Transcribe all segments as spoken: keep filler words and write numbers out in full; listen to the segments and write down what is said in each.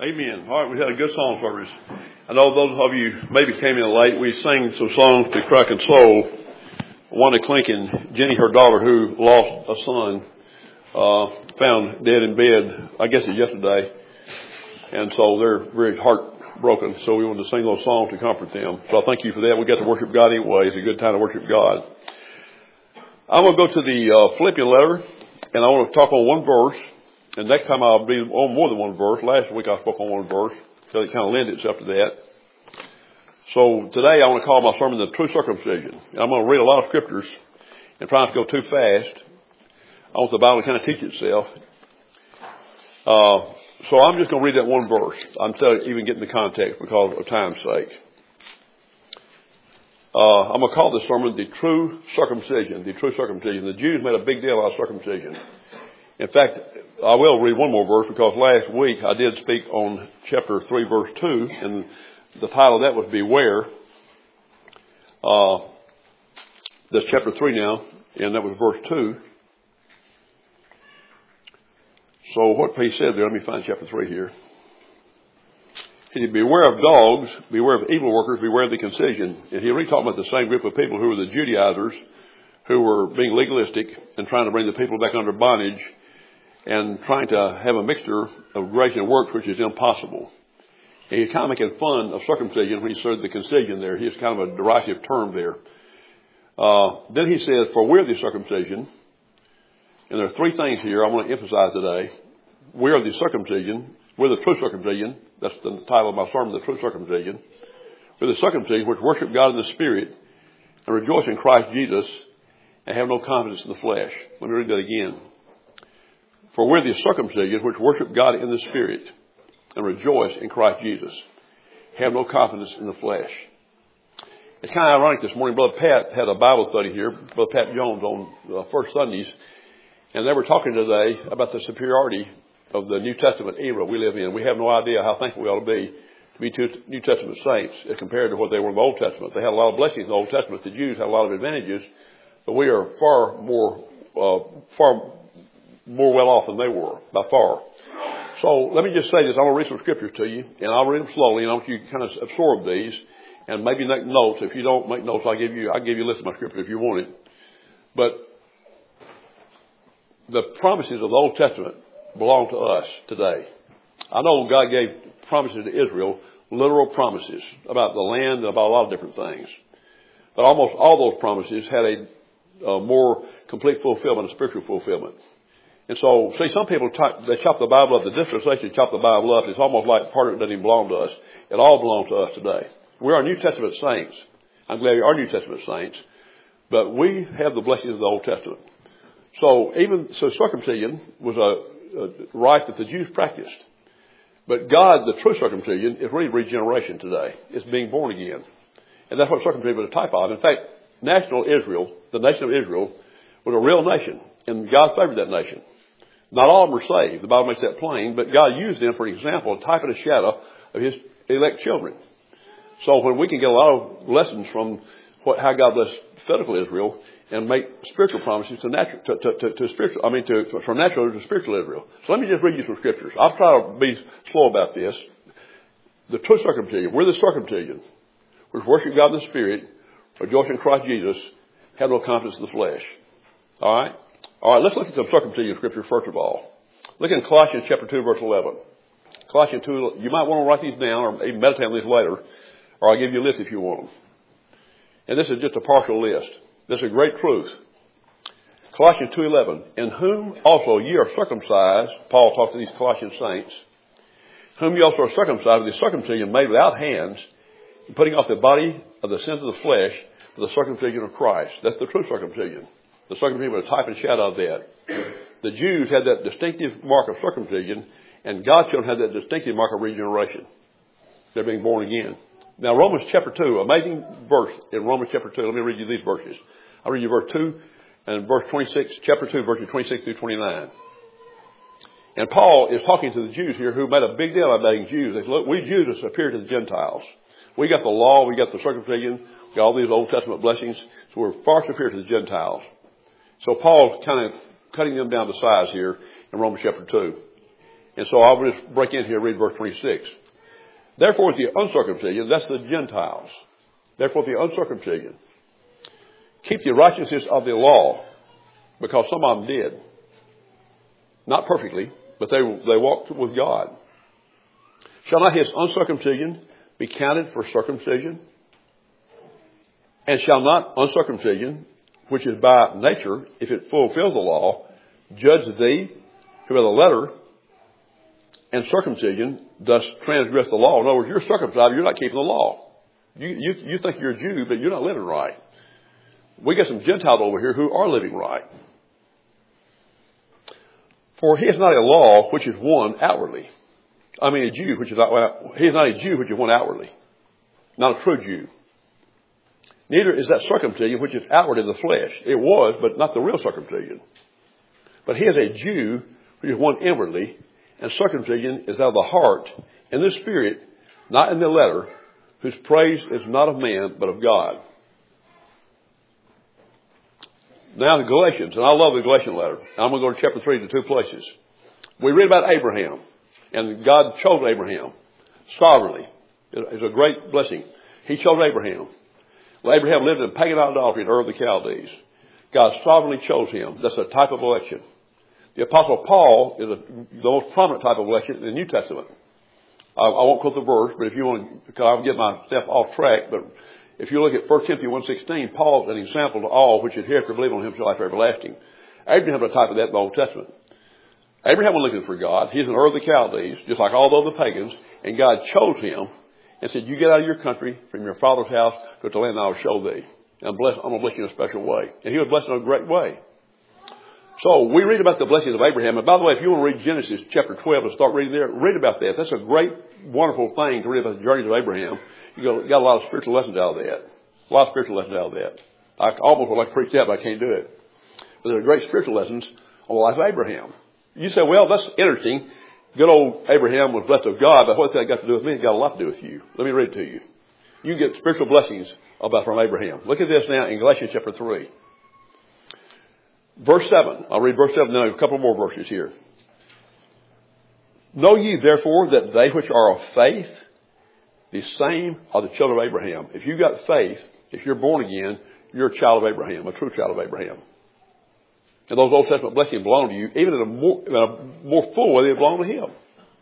Amen. All right, we had a good song service. I know those of you maybe came in late. We sang some songs to cry console. Wanda Clink and Jenny, her daughter, who lost a son, uh, found dead in bed, I guess it yesterday. And so they're very heartbroken. So we wanted to sing those songs to comfort them. So I thank you for that. We got to worship God anyway. It's a good time to worship God. I'm going to go to the uh, Philippian letter, and I want to talk on one verse. And next time I'll be on more than one verse. Last week I spoke on one verse, so it kind of lends itself to that. So today I want to call my sermon The True Circumcision. And I'm going to read a lot of scriptures and try not to go too fast. I want the Bible to kind of teach itself. Uh, so I'm just going to read that one verse. I'm still even getting the context because of time's sake. Uh, I'm going to call this sermon The True Circumcision. The True Circumcision. The Jews made a big deal out of circumcision. In fact, I will read one more verse because last week I did speak on chapter three, verse two, and the title of that was Beware. Uh, that's chapter three now, and that was verse two. So what he said there, let me find chapter three here. He said, beware of dogs, beware of evil workers, beware of the concision. And he really talking about the same group of people who were the Judaizers, who were being legalistic and trying to bring the people back under bondage, and trying to have a mixture of grace and works, which is impossible. And he's kind of making fun of circumcision when he said the concision there. He's kind of a derisive term there. Uh, then he said, for we're the circumcision. And there are three things here I want to emphasize today. We are the circumcision. We're the true circumcision. That's the title of my sermon, The True Circumcision. We're the circumcision which worship God in the Spirit and rejoice in Christ Jesus and have no confidence in the flesh. Let me read that again. For we're the circumcision which worship God in the Spirit and rejoice in Christ Jesus. Have no confidence in the flesh. It's kind of ironic this morning. Brother Pat had a Bible study here, Brother Pat Jones, on uh, First Sundays. And they were talking today about the superiority of the New Testament era we live in. We have no idea how thankful we ought to be to be two New Testament saints as compared to what they were in the Old Testament. They had a lot of blessings in the Old Testament. The Jews had a lot of advantages. But we are far more, uh, far more well off than they were, by far. So let me just say this. I'm going to read some scriptures to you, and I'll read them slowly, and I want you to kind of absorb these, and maybe make notes. If you don't make notes, I'll give you, I'll give you a list of my scriptures if you want it. But the promises of the Old Testament belong to us today. I know God gave promises to Israel, literal promises about the land and about a lot of different things. But almost all those promises had a Uh, more complete fulfillment, a spiritual fulfillment. And so, see, some people, talk, they chop the Bible up, the dispensation chop the Bible up. It's almost like part of it doesn't even belong to us. It all belongs to us today. We are New Testament saints. I'm glad we are New Testament saints. But we have the blessings of the Old Testament. So even, so circumcision was a, a rite that the Jews practiced. But God, the true circumcision, is really regeneration today. It's being born again. And that's what circumcision was a type of. In fact, national Israel, the nation of Israel, was a real nation, and God favored that nation. Not all of them were saved. The Bible makes that plain, but God used them for an example, a type and a shadow of His elect children. So when we can get a lot of lessons from what, how God blessed physical Israel and make spiritual promises to natural, to, to, to, to spiritual, I mean, to, from natural to spiritual Israel. So let me just read you some scriptures. I'll try to be slow about this. The true circumcision, we're the circumcision, which worship God in the Spirit, rejoice in Christ Jesus, have no confidence in the flesh. All right? All right, let's look at some circumcision scripture first of all. Look in Colossians chapter two, verse eleven. Colossians two, you might want to write these down or even meditate on these later, or I'll give you a list if you want them. And this is just a partial list. This is a great truth. Colossians two eleven, in whom also ye are circumcised, Paul talked to these Colossian saints, whom ye also are circumcised with the circumcision made without hands, putting off the body of the sins of the flesh for the circumcision of Christ. That's the true circumcision. The circumcision was a type and shadow of that. The Jews had that distinctive mark of circumcision, and God's children had that distinctive mark of regeneration. They're being born again. Now, Romans chapter two, amazing verse in Romans chapter two. Let me read you these verses. I'll read you verse two and verse twenty-six, chapter two, verses twenty-six through twenty-nine. And Paul is talking to the Jews here who made a big deal about being Jews. They said, look, we Jews are superior to the Gentiles. We got the law, we got the circumcision, we got all these Old Testament blessings, so we're far superior to the Gentiles. So Paul's kind of cutting them down to size here in Romans chapter two. And so I'll just break in here and read verse twenty-six. Therefore, the uncircumcision, that's the Gentiles. Therefore, the uncircumcision, keep the righteousness of the law, because some of them did. Not perfectly, but they, they walked with God. Shall not his uncircumcision be counted for circumcision? And shall not uncircumcision, which is by nature, if it fulfills the law, judge thee, who by the letter and circumcision does transgress the law? In other words, you're circumcised, you're not keeping the law. You, you, you think you're a Jew, but you're not living right. We got some Gentiles over here who are living right. For he is not a law which is one outwardly. I mean a Jew which is not, he is not a Jew which is one outwardly. Not a true Jew. Neither is that circumcision which is outward in the flesh. It was, but not the real circumcision. But he is a Jew which is one inwardly, and circumcision is out of the heart, in the spirit, not in the letter, whose praise is not of man, but of God. Now the Galatians, and I love the Galatian letter. I'm going to go to chapter three to two places. We read about Abraham, and God chose Abraham sovereignly. It's a great blessing. He chose Abraham. Well, Abraham lived in pagan idolatry in Ur of the Chaldees. God sovereignly chose him. That's a type of election. The Apostle Paul is a, the most prominent type of election in the New Testament. I, I won't quote the verse, but if you want to, because I'll get myself off track, but if you look at First Timothy one sixteen, Paul is an example to all which adhere to believe on him shall life everlasting. Abraham is a type of that in the Old Testament. Abraham was looking for God. He's in Ur of the Chaldees, just like all the other pagans, and God chose him and said, you get out of your country, from your father's house, go to the land I will show thee. And I'm, blessed, I'm going to bless you in a special way. And he was blessed in a great way. So we read about the blessings of Abraham. And by the way, if you want to read Genesis chapter twelve and start reading there, read about that. That's a great, wonderful thing to read about the journeys of Abraham. You got, got a lot of spiritual lessons out of that. A lot of spiritual lessons out of that. I almost would like to preach that, but I can't do it. But there are great spiritual lessons on the life of Abraham. You say, well, that's interesting. Good old Abraham was blessed of God, but what's that got to do with me? It's got a lot to do with you. Let me read it to you. You get spiritual blessings about from Abraham. Look at this now in Galatians chapter three. Verse seven. I'll read verse seven, then a couple more verses here. Know ye therefore that they which are of faith, the same are the children of Abraham. If you've got faith, if you're born again, you're a child of Abraham, a true child of Abraham. And those Old Testament blessings belong to you, even in a more, in a more full way they belong to him.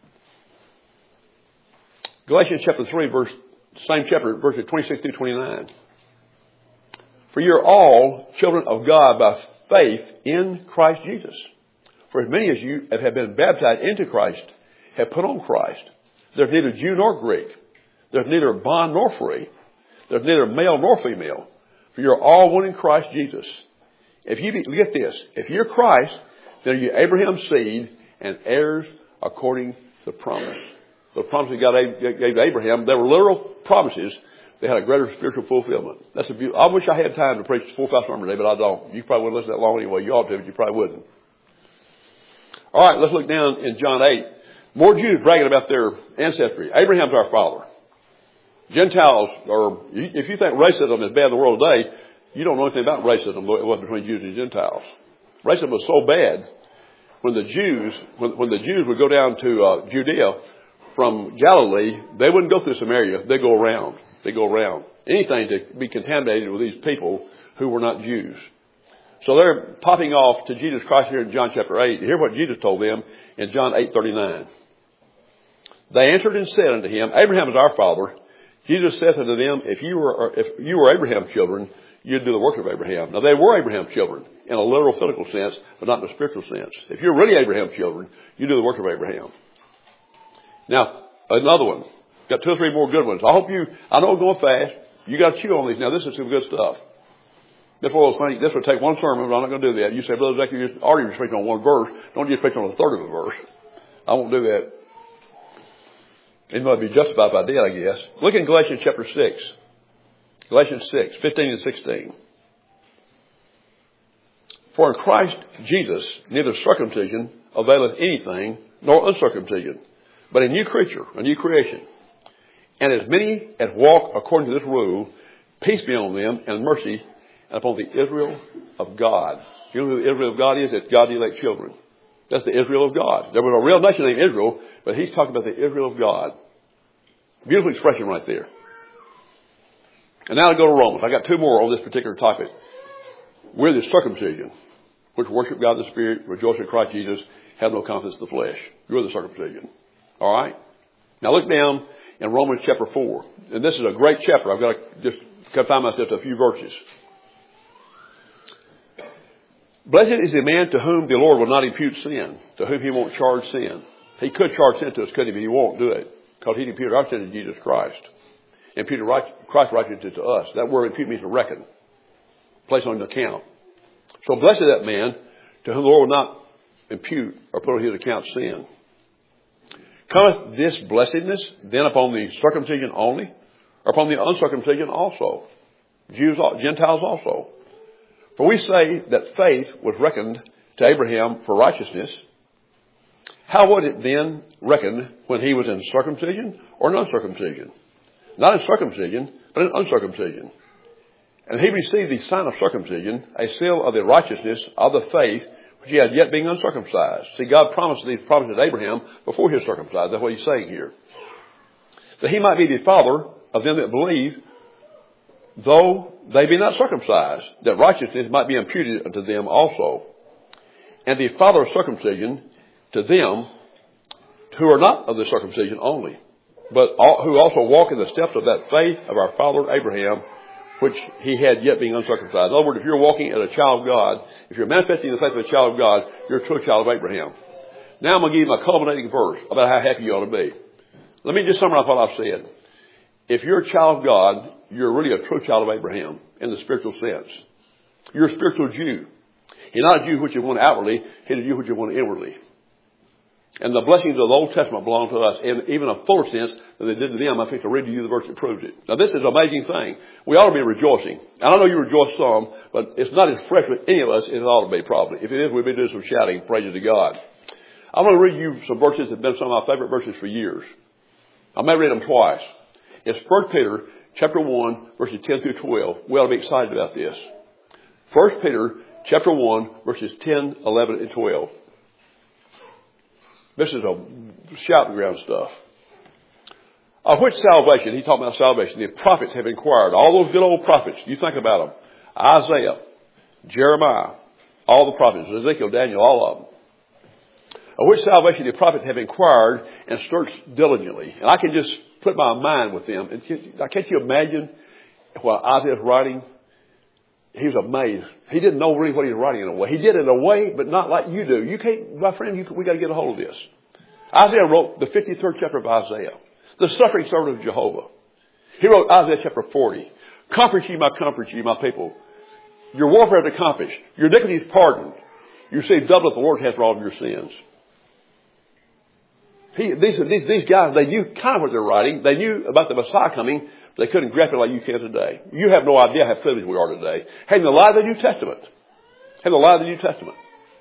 Galatians chapter three, verse, same chapter, verses twenty-six through twenty-nine. For you're all children of God by faith in Christ Jesus. For as many as you have been baptized into Christ have put on Christ. There's neither Jew nor Greek. There's neither bond nor free. There's neither male nor female. For you're all one in Christ Jesus. If you be, get this, if you're Christ, then you're Abraham's seed and heirs according to the promise. The promises God gave to Abraham, they were literal promises. They had a greater spiritual fulfillment. That's a beautiful. I wish I had time to preach four or five sermons today, but I don't. You probably wouldn't listen that long anyway. You ought to, but you probably wouldn't. All right, let's look down in John eight. More Jews bragging about their ancestry. Abraham's our father. Gentiles, or if you think racism is bad in the world today, you don't know anything about racism. It was between Jews and Gentiles. Racism was so bad when the Jews, when, when the Jews would go down to uh, Judea from Galilee, they wouldn't go through Samaria. They'd go around. They go around. Anything to be contaminated with these people who were not Jews. So they're popping off to Jesus Christ here in John chapter eight. Hear what Jesus told them in John eight thirty-nine. They answered and said unto him, Abraham is our father. Jesus saith unto them, if you were, if you were Abraham's children, you'd do the works of Abraham. Now they were Abraham's children in a literal physical sense, but not in a spiritual sense. If you're really Abraham's children, you do the work of Abraham. Now, another one. Got two or three more good ones. I hope you, I know I'm going fast. You got to chew on these. Now, this is some good stuff. This will, this will take one sermon, but I'm not going to do that. You say, Brother Zach, you just already restrict on one verse. Don't just restrict on a third of a verse. I won't do that. It might be justified if I did, I guess. Look in Galatians chapter six. Galatians six, fifteen and sixteen. For in Christ Jesus, neither circumcision availeth anything, nor uncircumcision, but a new creature, a new creation. And as many as walk according to this rule, peace be on them and mercy and upon the Israel of God. You know who the Israel of God is? It's God's elect children. That's the Israel of God. There was a real nation named Israel, but he's talking about the Israel of God. Beautiful expression right there. And now to go to Romans. I got two more on this particular topic. We're the circumcision, which worship God in the Spirit, rejoice in Christ Jesus, have no confidence in the flesh. You're the circumcision. All right? Now look down in Romans chapter four. And this is a great chapter. I've got to just confine myself to a few verses. Blessed is the man to whom the Lord will not impute sin, to whom he won't charge sin. He could charge sin to us, couldn't he? But he won't do it, because he imputed our sin to Jesus Christ. Imputed right, Christ's righteousness to us. That word impute means to reckon. Place on an account. So blessed is that man to whom the Lord will not impute or put on his account sin. Cometh this blessedness then upon the circumcision only, or upon the uncircumcision also? Jews, Gentiles also. For we say that faith was reckoned to Abraham for righteousness. How was it then reckoned when he was in circumcision or in uncircumcision? Not in circumcision, but in uncircumcision. And he received the sign of circumcision, a seal of the righteousness of the faith, which he had yet being uncircumcised. See, God promised these promises to Abraham before he was circumcised. That's what he's saying here. That he might be the father of them that believe, though they be not circumcised, that righteousness might be imputed unto them also. And the father of circumcision to them who are not of the circumcision only, but all, who also walk in the steps of that faith of our father Abraham, which he had yet being uncircumcised. In other words, if you're walking as a child of God, if you're manifesting the faith of a child of God, you're a true child of Abraham. Now I'm going to give you my culminating verse about how happy you ought to be. Let me just summarize what I've said. If you're a child of God, you're really a true child of Abraham in the spiritual sense. You're a spiritual Jew. You're not a Jew which you want outwardly, you're a Jew which you want inwardly. And the blessings of the Old Testament belong to us in even a fuller sense than they did to them. I think to read to you the verse that proves it. Now this is an amazing thing. We ought to be rejoicing. And I know you rejoice some, but it's not as fresh with any of us as it ought to be probably. If it is, we'd be doing some shouting, praises to God. I'm going to read you some verses that have been some of my favorite verses for years. I may read them twice. It's First Peter chapter one, verses ten through twelve. We ought to be excited about this. First Peter chapter one, verses ten, eleven, and twelve. This is a shouting ground stuff. Of which salvation, he talked about salvation, the prophets have inquired. All those good old prophets, you think about them. Isaiah, Jeremiah, all the prophets, Ezekiel, Daniel, all of them. Of which salvation the prophets have inquired and searched diligently. And I can just put my mind with them. And can't you imagine while Isaiah was writing? He was amazed. He didn't know really what he was writing in a way. He did it in a way, but not like you do. You can't, my friend, you, we got to get a hold of this. Isaiah wrote the fifty-third chapter of Isaiah, the suffering servant of Jehovah. He wrote Isaiah chapter forty. Comfort ye, my comfort ye, my people. Your warfare is accomplished. Your iniquity is pardoned. You receive double if the Lord hath for all of your sins. He, these, these, these guys, they knew kind of what they're writing. They knew about the Messiah coming. They couldn't grasp it like you can today. You have no idea how privileged we are today. Having the light of the New Testament. Having the light of the New Testament.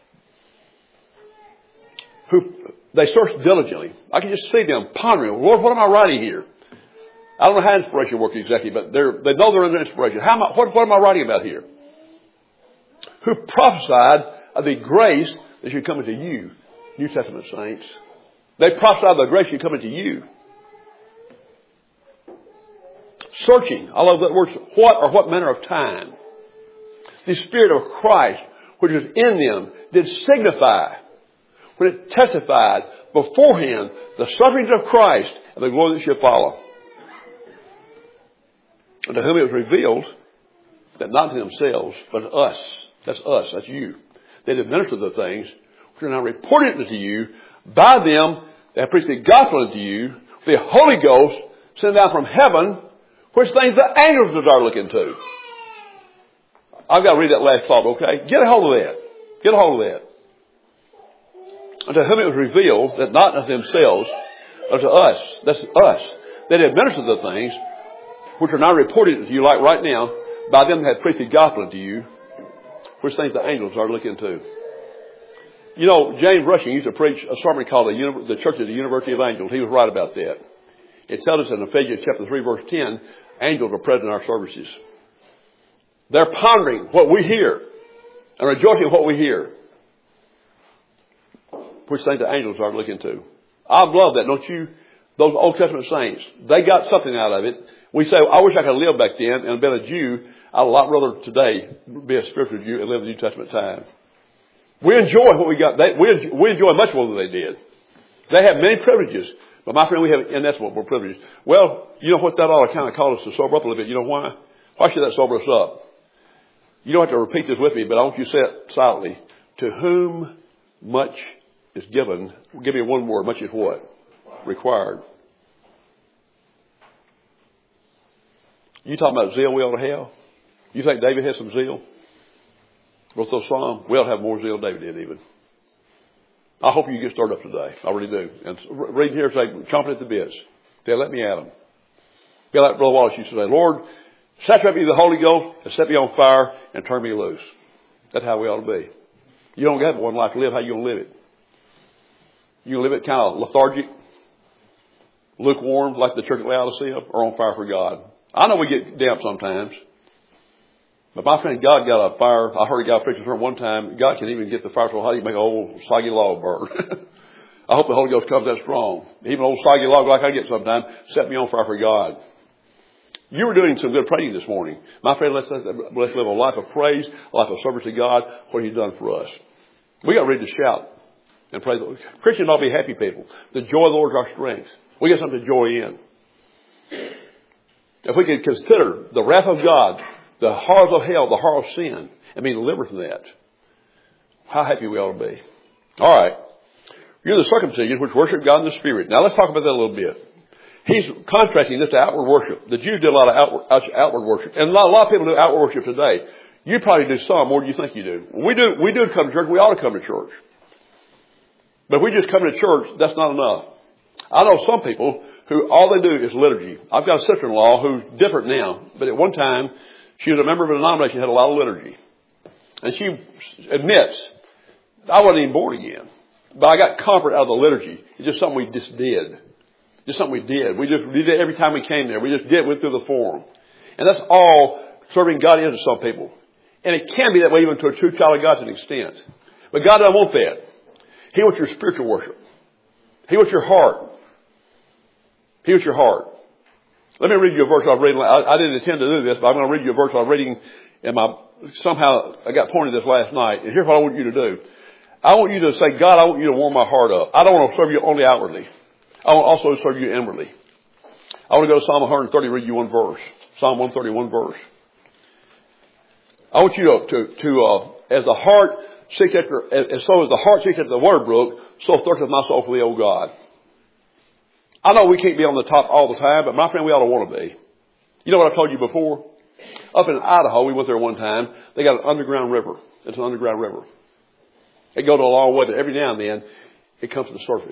Who, they searched diligently. I can just see them pondering, Lord, what am I writing here? I don't know how inspiration works exactly, but they're, they know they're under inspiration. How am I, what, what am I writing about here? Who prophesied of the grace that should come into you, New Testament saints. They prophesied of the grace should come into you. Searching, I love that word, what or what manner of time. The Spirit of Christ, which is in them, did signify, when it testified beforehand the sufferings of Christ and the glory that should follow. And to whom it was revealed that not to themselves, but to us, that's us, that's you, they did minister the things which are now reported unto you by them that have preached the gospel unto you, the Holy Ghost sent down from heaven, which things the angels desire to look into. I've got to read that last thought, okay? Get a hold of that. Get a hold of that. And to whom it was revealed that not unto themselves, but to us, that's us, that administer the things which are now reported to you, like right now, by them that have preached the gospel unto you, which things the angels are looking into. You know, James Rushing used to preach a sermon called the, the Church of the University of Angels. He was right about that. It tells us in Ephesians chapter three, verse ten, angels are present in our services. They're pondering what we hear and rejoicing in what we hear. which things the angels are looking to. I love that, don't you? Those Old Testament saints, they got something out of it. We say, I wish I could live back then and been a Jew. I'd a lot rather today be a spiritual Jew and live in the New Testament time. We enjoy what we got. They, we, we enjoy much more than they did. They have many privileges. But my friend, we have inestimable privileges. Well, you know what that ought to kind of cause us to sober up a little bit. You know why? Why should that sober us up? You don't have to repeat this with me, but I want you to say it silently. To whom much is given, give me one word, much is what? Required. You talking about zeal we ought to have? You think David had some zeal? What's those Psalms? We ought to have more zeal than David did even. I hope you get started up today. I really do. And reading here, say, chomping at the bits. Say, let me at them. Be like Brother Wallace used to say, Lord, saturate me with the Holy Ghost and set me on fire and turn me loose. That's how we ought to be. You don't have one life to live. How you going to live it? You going to live it kind of lethargic, lukewarm, like the church at Laodicea, or on fire for God? I know we get damp sometimes. But my friend, God got a fire. I heard a guy preaching one time. God can even get the fire so hot he can make an old soggy log burn. I hope the Holy Ghost comes that strong. Even an old soggy log like I get sometimes, set me on fire for God. You were doing some good praying this morning. My friend, let's, let's live a life of praise, a life of service to God, what He's done for us. We got ready to shout and praise. Christians ought to be happy people. The joy of the Lord is our strength. We got something to joy in. If we could consider the wrath of God, the horrors of hell, the horror of sin, and be delivered from that, how happy we ought to be. All right. You're the circumcision which worship God in the Spirit. Now let's talk about that a little bit. He's contrasting this to outward worship. The Jews did a lot of outward, outward worship. And a lot, a lot of people do outward worship today. You probably do some more than you think you do. We do, we do come to church. We ought to come to church. But if we just come to church, that's not enough. I know some people who all they do is liturgy. I've got a sister-in-law who's different now. But at one time, she was a member of a denomination that had a lot of liturgy. And she admits, I wasn't even born again. But I got comfort out of the liturgy. It's just something we just did. Just something we did. We just we did it every time we came there. We just did it, went through the form. And that's all serving God is to some people. And it can be that way even to a true child of God to an extent. But God doesn't want that. He wants your spiritual worship. He wants your heart. He wants your heart. Let me read you a verse I was reading. I, I didn't intend to do this, but I'm going to read you a verse I was reading in my, somehow I got pointed this last night. And here's what I want you to do. I want you to say, God, I want you to warm my heart up. I don't want to serve you only outwardly. I want also to serve you inwardly. I want to go to Psalm one thirty, read you one verse. Psalm one thirty, one verse. I want you to, to, to uh, as the heart seeks after, as so as the heart seeks after the water brook, so thirsteth my soul for thee, O God. I know we can't be on the top all the time, but my friend, we ought to want to be. You know what I told you before? Up in Idaho, we went there one time. They got an underground river. It's an underground river. It goes a long way, but every now and then it comes to the surface.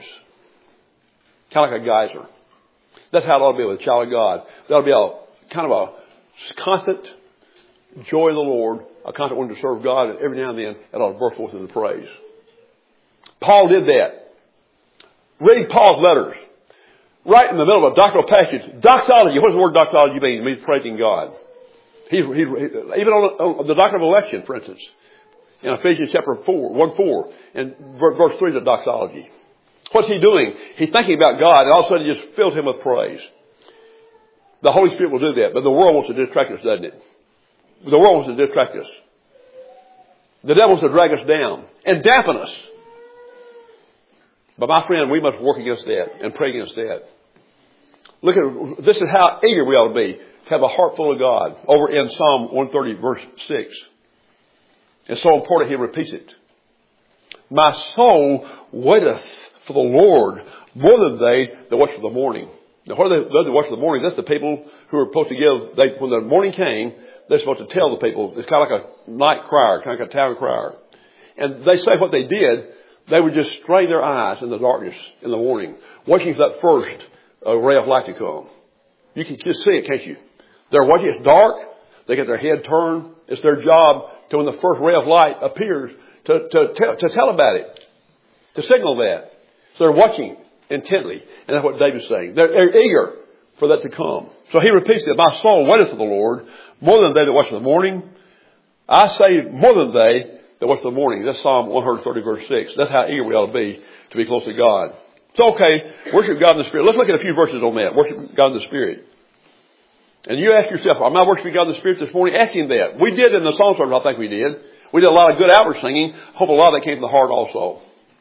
Kind of like a geyser. That's how it ought to be with a child of God. There ought to be a kind of a constant joy of the Lord, a constant one to serve God, and every now and then it ought to burst forth into praise. Paul did that. Read Paul's letters. Right in the middle of a doctrinal passage. Doxology. What does the word doxology mean? It means praising God. He's, he's, even on, on the doctrine of election, for instance. In Ephesians chapter four, one four, and verse three is a doxology. What's he doing? He's thinking about God, and all of a sudden it just fills him with praise. The Holy Spirit will do that, but the world wants to distract us, doesn't it? The world wants to distract us. The devil wants to drag us down and dampen us. But my friend, we must work against that and pray against that. Look at, this is how eager we ought to be, to have a heart full of God. Over in Psalm one thirty, verse six. It's so important he repeats it. My soul waiteth for the Lord more than they that watch for the morning. Now, what are they, those that watch for the morning? That's the people who are supposed to give, they, when the morning came, they're supposed to tell the people. It's kind of like a night crier, kind of like a town crier. And they say what they did, they would just strain their eyes in the darkness in the morning, watching for that first uh, ray of light to come. You can just see it, can't you? They're watching. It's dark. They get their head turned. It's their job to, when the first ray of light appears, to, to, tell, to tell about it, to signal that. So they're watching intently. And that's what David's saying. They're, they're eager for that to come. So he repeats it. My soul waiteth for the Lord more than they that watch in the morning. I say more than they that what's the morning? That's Psalm one thirty, verse six. That's how eager we ought to be to be close to God. It's okay. Worship God in the Spirit. Let's look at a few verses on that. Worship God in the Spirit. And you ask yourself, am I worshiping God in the Spirit this morning? Ask Him that. We did in the song service, I think we did. We did a lot of good outward singing. Hope a lot of that came from the heart also.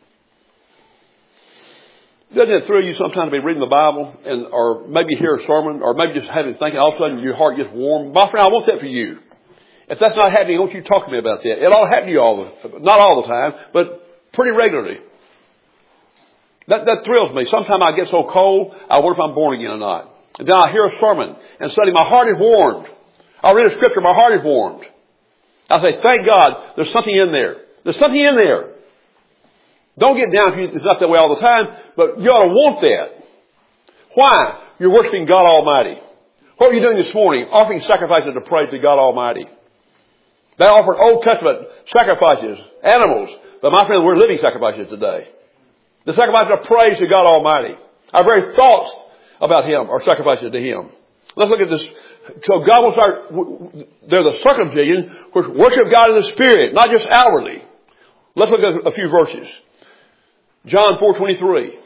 Doesn't it thrill you sometimes to be reading the Bible and, or maybe hear a sermon, or maybe just having thinking, all of a sudden your heart gets warm? My friend, I want that for you. If that's not happening, I want you to talk to me about that. It ought to happen to you all the, not all the time, but pretty regularly. That, that thrills me. Sometimes I get so cold, I wonder if I'm born again or not. And then I hear a sermon, and suddenly my heart is warmed. I read a scripture, my heart is warmed. I say, thank God, there's something in there. There's something in there. Don't get down if it's not that way all the time, but you ought to want that. Why? You're worshiping God Almighty. What were you doing this morning? Offering sacrifices of praise to God Almighty. They offered Old Testament sacrifices, animals, but my friend, we're living sacrifices today. The sacrifice of praise to God Almighty. Our very thoughts about Him are sacrifices to Him. Let's look at this. So God wants our, they're the circumcision, which worship God in the Spirit, not just outwardly. Let's look at a few verses. John four twenty-three.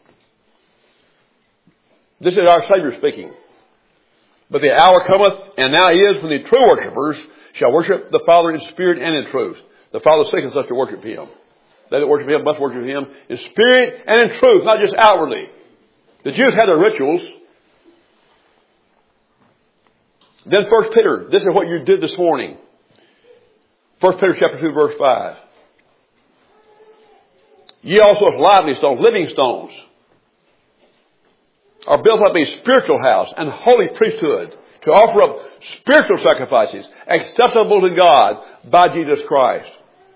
This is our Savior speaking. But the hour cometh, and now is, when the true worshipers shall worship the Father in spirit and in truth. The Father seeketh us to worship Him. They that worship Him must worship Him in spirit and in truth, not just outwardly. The Jews had their rituals. Then First Peter, this is what you did this morning. First Peter chapter two, verse five. Ye also as lively stones, living stones, are built up a spiritual house and holy priesthood to offer up spiritual sacrifices acceptable to God by Jesus Christ.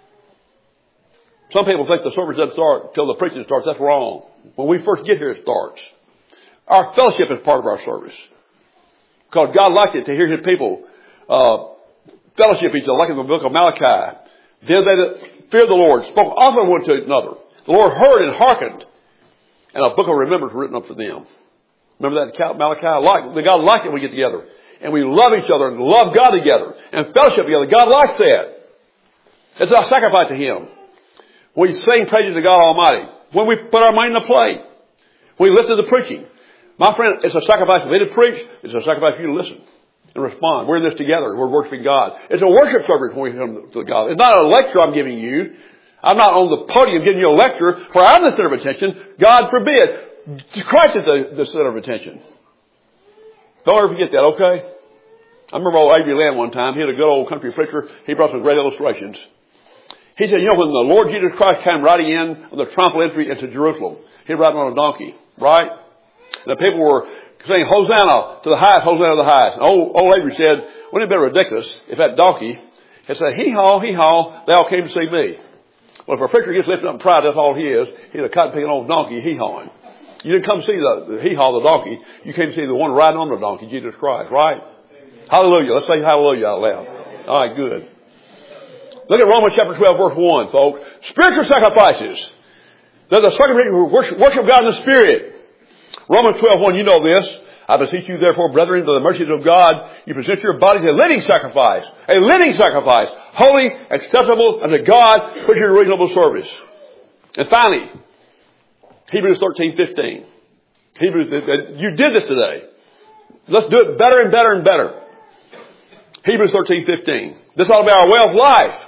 Some people think the service doesn't start till the preaching starts. That's wrong. When we first get here, it starts. Our fellowship is part of our service. Because God liked it to hear His people uh, fellowship each other, like in the book of Malachi. Then they that feared the Lord spoke often one to another. The Lord heard and hearkened, and a book of remembrance written up for them. Remember that in Malachi? Like, God liked it when we get together. And we love each other and love God together and fellowship together. God likes that. It's our sacrifice to Him. We sing praises to God Almighty. When we put our mind in the play. When we listen to the preaching. My friend, it's a sacrifice for me to preach. It's a sacrifice for you to listen and respond. We're in this together. We're worshiping God. It's a worship service when we come to God. It's not a lecture I'm giving you. I'm not on the podium giving you a lecture where I'm the center of attention. God forbid. Christ is the, the center of attention. Don't ever forget that, okay? I remember old Avery Land one time. He had a good old country preacher. He brought some great illustrations. He said, you know, when the Lord Jesus Christ came riding in on the triumphal entry into Jerusalem, he was riding on a donkey, right? And the people were saying, Hosanna to the highest, Hosanna to the highest. And old, old Avery said, wouldn't it be ridiculous if that donkey had said, hee-haw, hee-haw, they all came to see me. Well, if a preacher gets lifted up in pride, that's all he is. He's a cotton-picking old donkey hee-hawing. You didn't come see the, the hee-haw, the donkey. You came to see the one riding on the donkey, Jesus Christ, right? Amen. Hallelujah. Let's say hallelujah out loud. Amen. All right, good. Look at Romans chapter twelve, verse one, folks. Spiritual sacrifices. They're the sacrifices who worship, worship God in the Spirit. Romans twelve, one, you know this. I beseech you, therefore, brethren, by the mercies of God, you present your bodies a living sacrifice. A living sacrifice. Holy, acceptable unto God, which is your reasonable service. And finally, Hebrews thirteen, fifteen. Hebrews, you did this today. Let's do it better and better and better. Hebrews thirteen, fifteen. This ought to be our way of life.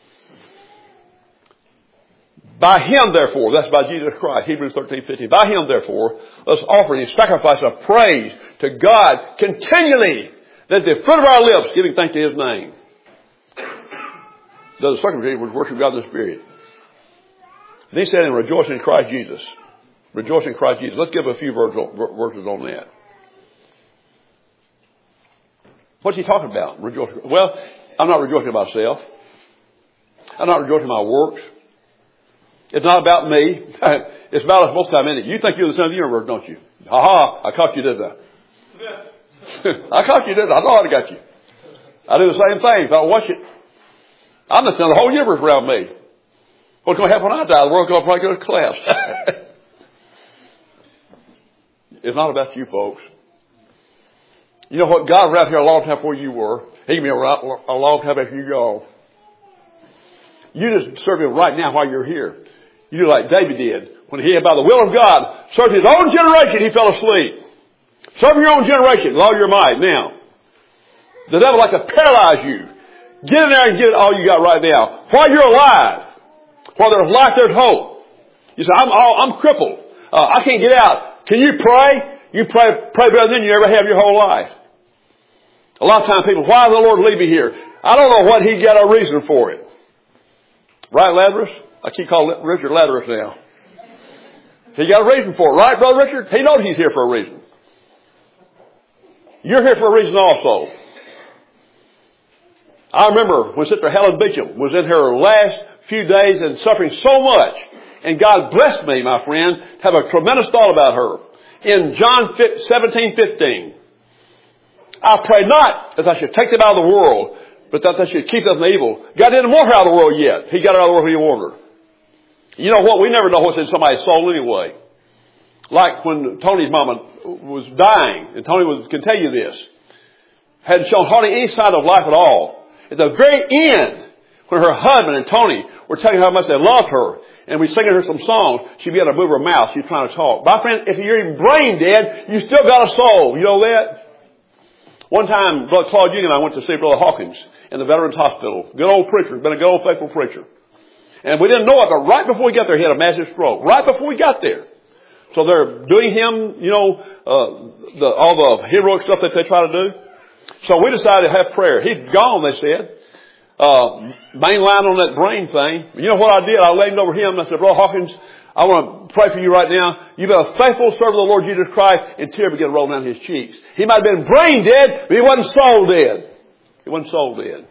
By Him, therefore, that's by Jesus Christ, Hebrews thirteen, fifteen. By Him, therefore, let's offer a sacrifice of praise to God continually. That's the fruit of our lips, giving thanks to His name. The circumcision was worship God in the Spirit. And he said, and rejoice in Christ Jesus. Rejoice in Christ Jesus. Let's give a few verses on that. What's he talking about? Rejoice. Well, I'm not rejoicing in myself. I'm not rejoicing in my works. It's not about me. It's about us most of the time, isn't it? You think you're the son of the universe, don't you? Ha ha, I caught you, didn't I? I caught you, didn't I? I know how to got you. I do the same thing. If I watch it, I'm the son of the whole universe around me. What's going to happen when I die? The world's going to probably go to collapse. It's not about you, folks. You know what? God was out here a long time before you were. He can be around a long time after you go. You just serve Him right now while you're here. You do like David did. When he, by the will of God, served his own generation, he fell asleep. Serve your own generation with all your might. Now, the devil like to paralyze you. Get in there and get it all you got right now. While you're alive, while there's life, there's hope. You say, I'm all, I'm crippled. Uh, I can't get out. Can you pray? You pray, pray better than you ever have your whole life. A lot of times people, why did the Lord leave me here? I don't know what He got a reason for it. Right, Lazarus? I keep calling Richard Lazarus now. He got a reason for it. Right, Brother Richard? He knows he's here for a reason. You're here for a reason also. I remember when Sister Helen Beecham was in her last few days and suffering so much. And God blessed me, my friend, to have a tremendous thought about her. In John seventeen fifteen, I pray not that I should take them out of the world, but that I should keep them from evil. God didn't want her out of the world yet. He got her out of the world when He wanted her. You know what? We never know what's in somebody's soul anyway. Like when Tony's mama was dying, and Tony was, can tell you this, hadn't shown hardly any sign of life at all. At the very end, when her husband and Tony were telling her how much they loved her, and we singing her some songs, she began to move her mouth. She was trying to talk. My friend, if you're even brain dead, you still got a soul. You know that? One time, Brother Claude Union and I went to see Brother Hawkins in the Veterans Hospital. Good old preacher. Been a good old faithful preacher. And we didn't know it, but right before we got there, he had a massive stroke. Right before we got there. So they're doing him, you know, uh, the, all the heroic stuff that they try to do. So we decided to have prayer. He'd gone, they said. Uh, main line on that brain thing. You know what I did? I laid over him and I said, Brother Hawkins, I want to pray for you right now. You've been a faithful servant of the Lord Jesus Christ. And tears began to roll down his cheeks. He might have been brain dead, but he wasn't soul dead. He wasn't soul dead.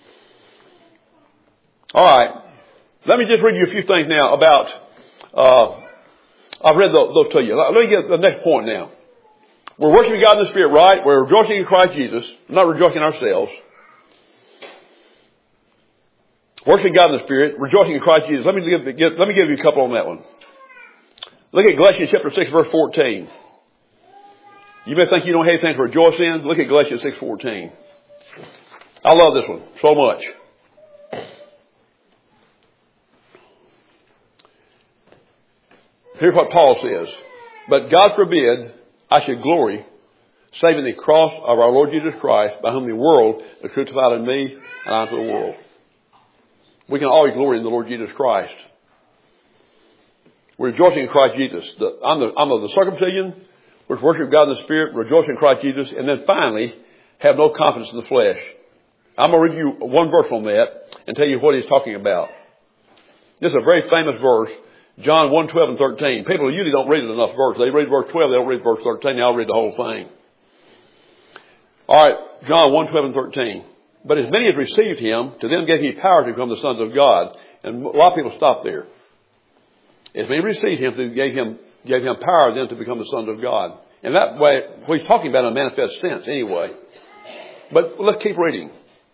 All right. Let me just read you a few things now about, uh, I've read those, those to you. Let me get the next point now. We're worshiping God in the Spirit, right? We're rejoicing in Christ Jesus, not rejoicing in ourselves. Worshiping God in the Spirit, rejoicing in Christ Jesus. Let me give, give, let me give you a couple on that one. Look at Galatians chapter six, verse fourteen. You may think you don't have anything to rejoice in. Look at Galatians six, fourteen. I love this one so much. Here's what Paul says. But God forbid I should glory, save in the cross of our Lord Jesus Christ, by whom the world is crucified in me, and I to the world. We can always glory in the Lord Jesus Christ. We're rejoicing in Christ Jesus. The, I'm, the, I'm of the circumcision. We're worshiping God in the Spirit, rejoicing in Christ Jesus, and then finally, have no confidence in the flesh. I'm going to read you one verse on that and tell you what he's talking about. This is a very famous verse. John one, twelve and thirteen. People usually don't read enough verse. They read verse twelve, they don't read verse thirteen. I'll read the whole thing. All right, John one, twelve and thirteen. But as many as received him, to them gave he power to become the sons of God. And a lot of people stop there. As many received him, they gave him, gave him power then to become the sons of God. And that way, what he's talking about in a manifest sense anyway. But let's keep reading.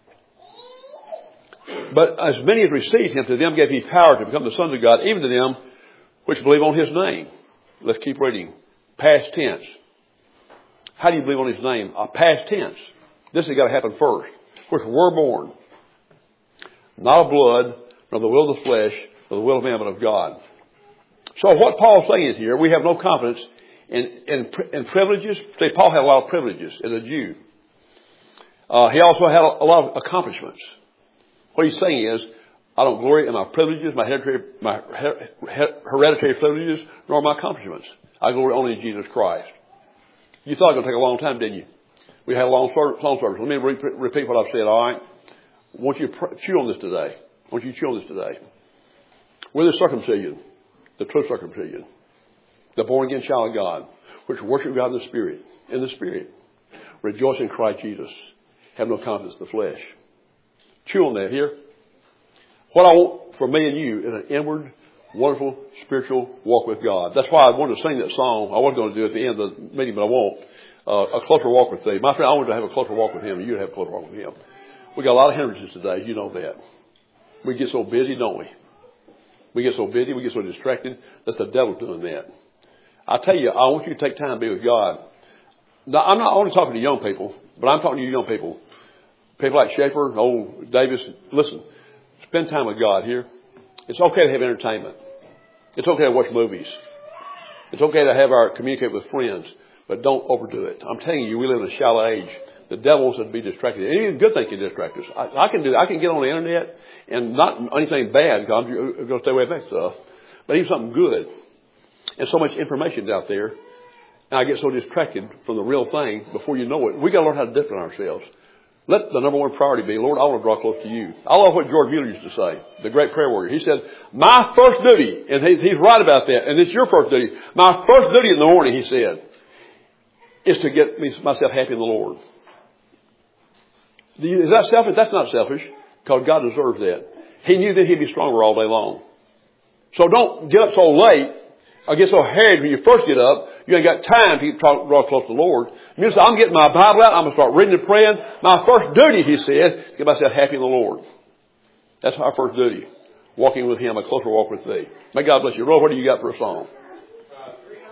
But as many as received him, to them gave he power to become the sons of God, even to them which believe on his name. Let's keep reading. Past tense. How do you believe on his name? Uh, past tense. This has got to happen first. Which were born, not of blood, nor the will of the flesh, nor the will of man, but of God. So what Paul's saying is here, we have no confidence in, in, in privileges. See, Paul had a lot of privileges as a Jew. Uh, he also had a, a lot of accomplishments. What he's saying is, I don't glory in my privileges, my hereditary, my hereditary privileges, nor my accomplishments. I glory only in Jesus Christ. You thought it was going to take a long time, didn't you? We had a long song service. Let me re- repeat what I've said, all right? I want you to pr- chew on this today. I want you to chew on this today. We're the circumcision, the true circumcision, the born-again child of God, which worship God in the Spirit, in the Spirit. Rejoice in Christ Jesus. Have no confidence in the flesh. Chew on that here. What I want for me and you is an inward, wonderful, spiritual walk with God. That's why I wanted to sing that song. I was going to do it at the end of the meeting, but I won't. Uh, a closer walk with Thee. My friend, I wanted to have a closer walk with Him, and you'd have a closer walk with Him. We got a lot of hindrances today. You know that. We get so busy, don't we? We get so busy. We get so distracted. That's the devil doing that. I tell you, I want you to take time to be with God. Now, I'm not only talking to young people, but I'm talking to you young people. People like Schaefer, old Davis. Listen, Spend time with God here. It's okay to have entertainment. It's okay to watch movies. It's okay to have our communicate with friends, but don't overdo it. I'm telling you, we live in a shallow age. The devil wants us to be distracted. Any good thing can distract us. I, I can do. I can get on the internet and not anything bad, because I'm going to stay away from that stuff, but even something good. And so much information's out there, and I get so distracted from the real thing. Before you know it, we got to learn how to discipline ourselves. Let the number one priority be, Lord, I want to draw close to you. I love what George Mueller used to say, the great prayer warrior. He said, my first duty, and he's, he's right about that, and it's your first duty. My first duty in the morning, he said, is to get me, myself happy in the Lord. Is that selfish? That's not selfish, because God deserves that. He knew that he'd be stronger all day long. So don't get up so late or get so harried when you first get up. You ain't got time to talk, draw close to the Lord. You say, I'm getting my Bible out. I'm going to start reading and praying. My first duty, he said, is to get myself happy in the Lord. That's our first duty. Walking with him, a closer walk with thee. May God bless you. Roy, what do you got for a song?